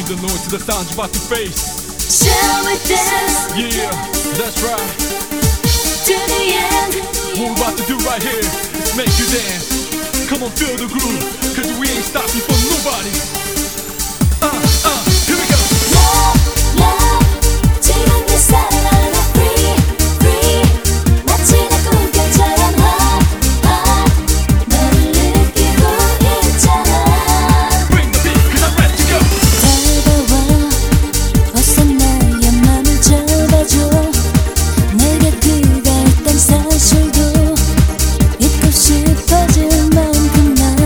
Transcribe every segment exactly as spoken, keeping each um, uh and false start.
the noise, to the sound you're about to face. Shall we dance? Yeah, that's right. To the end. What we're about to do right here is make you dance. Come on, feel the groove, cause we ain't stopping for nobody. Uh, uh, here we go. Love, love, 지금 내 사랑은 free, free. 마치 내 꿈결처럼 hot, hot. 너를 느끼고 있잖아. Bring the beat, cause I'm ready to go. 다가와, 어서 나의 맘을 잡아줘. 내가 그가 있단 사실도 잊고 싶어질 만큼 난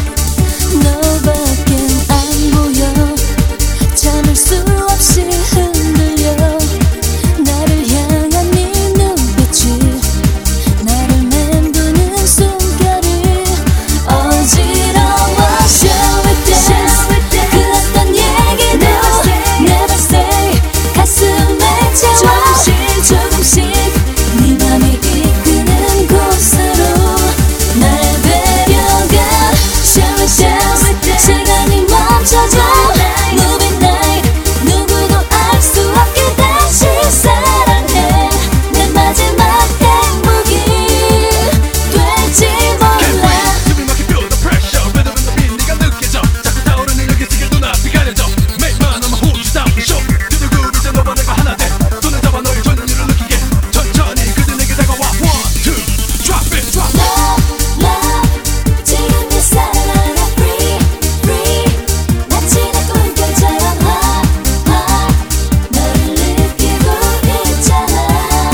너밖엔 안 보여. 참을 수 없이 흔들려. 나를 향한 네 눈빛이 나를 맴도는 숨결이 어지러워. Shall we dance? 그 어떤 얘기도 never say. 가슴에 채워 조금씩 네 맘이 이끄는 곳으로 날 데려가. Shall we dance? 시간이 멈춰져. Moving night. 누구도 알 수 없게 다시 사랑해. 내 마지막 행복이 될지 몰라. 숨이 막혀 feel the pressure. rhythm in the beat 네가 느껴져. 자꾸 타오르는 여기 지금 눈앞이 가려져. Make my number hold you down for sure. To the groove 이제 너와 내가 하나 돼. 손을 잡아 너의 전율을 느끼게. 천천히 그대 내게 다가와. One, two, drop it, drop it. Love, love. 지금 내 사랑은 free, free. 마치 내 꿈결처럼 hot, hot. 너를 느끼고 있잖아.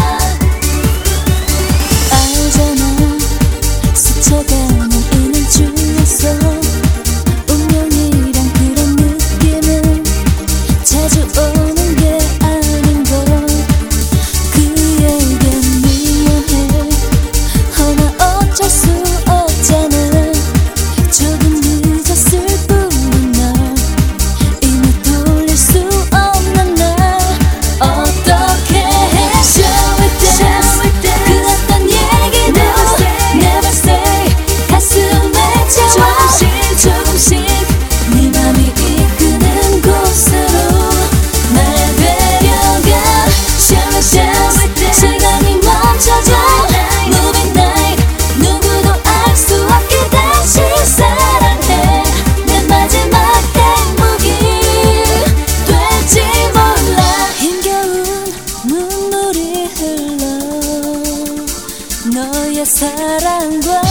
알잖아. 스쳐가는 이 날 중에서 운명이란 그런 느낌은 자주 오는 게 아닌 걸. 그에겐 미안해. 허나 어쩔 수 없잖아. 조금 늦었을 뿐인 널 이미 돌릴 수 없는 날 어떻게 해. Shall we dance? 그 어떤 얘기도 never say. 가슴에 채워 조금씩 네 맘이 이끄는 곳으로 날 데려가. Shall we dance? 시간이 멈춰져. Moving night. 누구도 알 수 없게 다시 사랑해. 내 마지막 행복이 될지 몰라. 힘겨운 눈물이 흘러 너의 사랑과